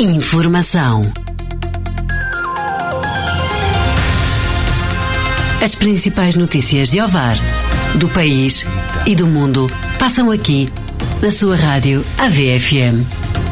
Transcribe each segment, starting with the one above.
Informação. As principais notícias de Ovar, do país e do mundo passam aqui, na sua rádio AVFM.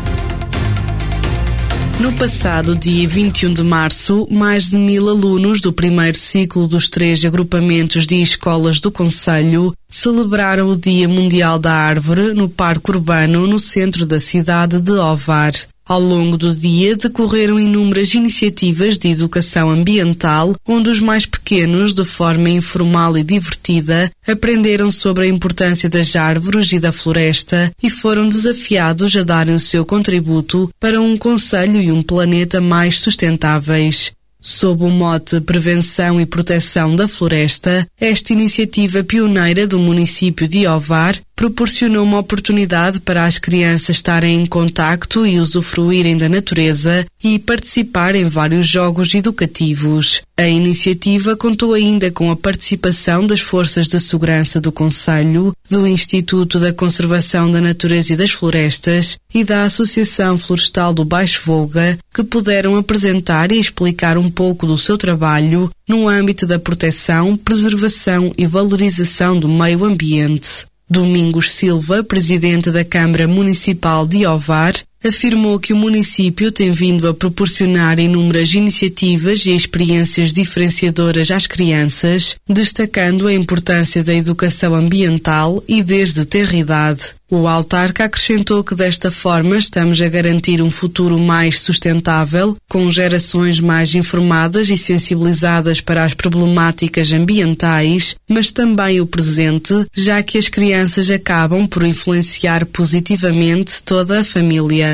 No passado dia 21 de março, mais de 1000 alunos do primeiro ciclo dos 3 agrupamentos de escolas do concelho celebraram o Dia Mundial da Árvore no Parque Urbano, no centro da cidade de Ovar. Ao longo do dia decorreram inúmeras iniciativas de educação ambiental, onde os mais pequenos, de forma informal e divertida, aprenderam sobre a importância das árvores e da floresta e foram desafiados a darem o seu contributo para um concelho e um planeta mais sustentáveis. Sob o mote Prevenção e Proteção da Floresta, esta iniciativa pioneira do município de Ovar proporcionou uma oportunidade para as crianças estarem em contacto e usufruírem da natureza e participar em vários jogos educativos. A iniciativa contou ainda com a participação das Forças de Segurança do concelho, do Instituto da Conservação da Natureza e das Florestas e da Associação Florestal do Baixo Voga, que puderam apresentar e explicar um pouco do seu trabalho no âmbito da proteção, preservação e valorização do meio ambiente. Domingos Silva, presidente da Câmara Municipal de Ovar, afirmou que o município tem vindo a proporcionar inúmeras iniciativas e experiências diferenciadoras às crianças, destacando a importância da educação ambiental e desde tenra idade. O autarca acrescentou que desta forma estamos a garantir um futuro mais sustentável, com gerações mais informadas e sensibilizadas para as problemáticas ambientais, mas também o presente, já que as crianças acabam por influenciar positivamente toda a família.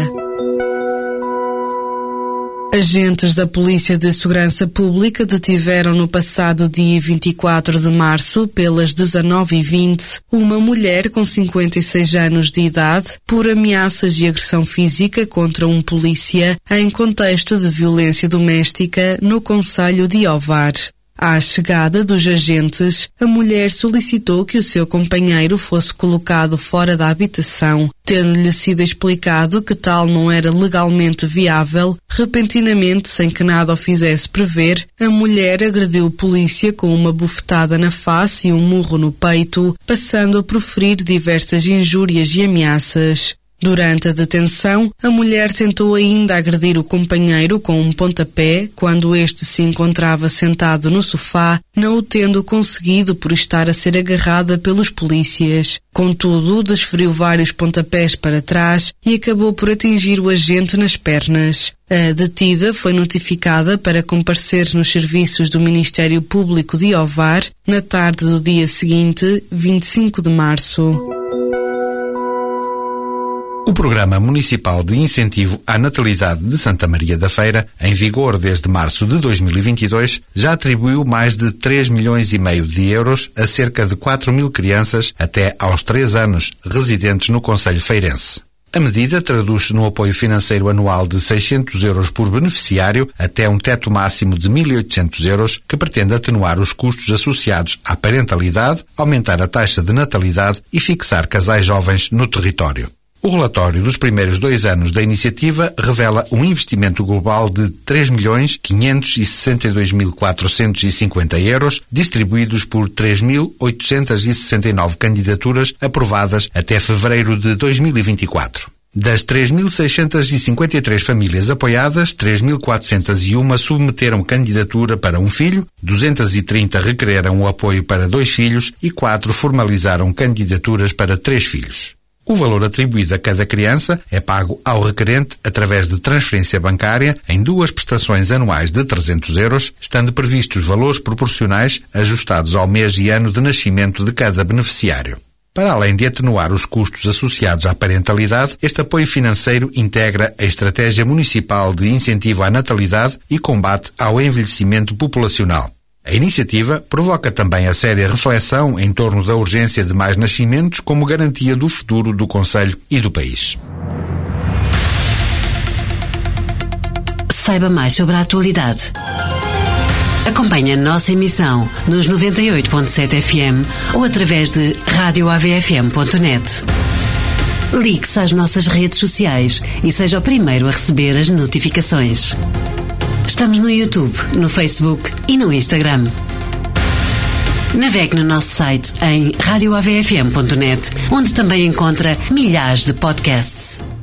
Agentes da Polícia de Segurança Pública detiveram no passado dia 24 de março, pelas 19h20, uma mulher com 56 anos de idade por ameaças e agressão física contra um polícia em contexto de violência doméstica no concelho de Ovar. À chegada dos agentes, a mulher solicitou que o seu companheiro fosse colocado fora da habitação. Tendo-lhe sido explicado que tal não era legalmente viável, repentinamente, sem que nada o fizesse prever, a mulher agrediu o polícia com uma bufetada na face e um murro no peito, passando a proferir diversas injúrias e ameaças. Durante a detenção, a mulher tentou ainda agredir o companheiro com um pontapé quando este se encontrava sentado no sofá, não o tendo conseguido por estar a ser agarrada pelos polícias. Contudo, desferiu vários pontapés para trás e acabou por atingir o agente nas pernas. A detida foi notificada para comparecer nos serviços do Ministério Público de Ovar na tarde do dia seguinte, 25 de março. O Programa Municipal de Incentivo à Natalidade de Santa Maria da Feira, em vigor desde março de 2022, já atribuiu mais de 3,5 milhões de euros a cerca de 4.000 crianças até aos 3 anos, residentes no concelho feirense. A medida traduz-se no apoio financeiro anual de 600 euros por beneficiário até um teto máximo de 1.800 euros, que pretende atenuar os custos associados à parentalidade, aumentar a taxa de natalidade e fixar casais jovens no território. O relatório dos primeiros 2 anos da iniciativa revela um investimento global de 3.562.450 euros, distribuídos por 3.869 candidaturas aprovadas até fevereiro de 2024. Das 3.653 famílias apoiadas, 3.401 submeteram candidatura para um filho, 230 requereram o apoio para 2 filhos e 4 formalizaram candidaturas para 3 filhos. O valor atribuído a cada criança é pago ao requerente através de transferência bancária em 2 prestações anuais de 300 euros, estando previstos valores proporcionais ajustados ao mês e ano de nascimento de cada beneficiário. Para além de atenuar os custos associados à parentalidade, este apoio financeiro integra a Estratégia Municipal de Incentivo à Natalidade e combate ao envelhecimento populacional. A iniciativa provoca também a séria reflexão em torno da urgência de mais nascimentos como garantia do futuro do concelho e do país. Saiba mais sobre a atualidade. Acompanhe a nossa emissão nos 98.7 FM ou através de radioavfm.net. Ligue-se às nossas redes sociais e seja o primeiro a receber as notificações. Estamos no YouTube, no Facebook e no Instagram. Navegue no nosso site em radioavfm.net, onde também encontra milhares de podcasts.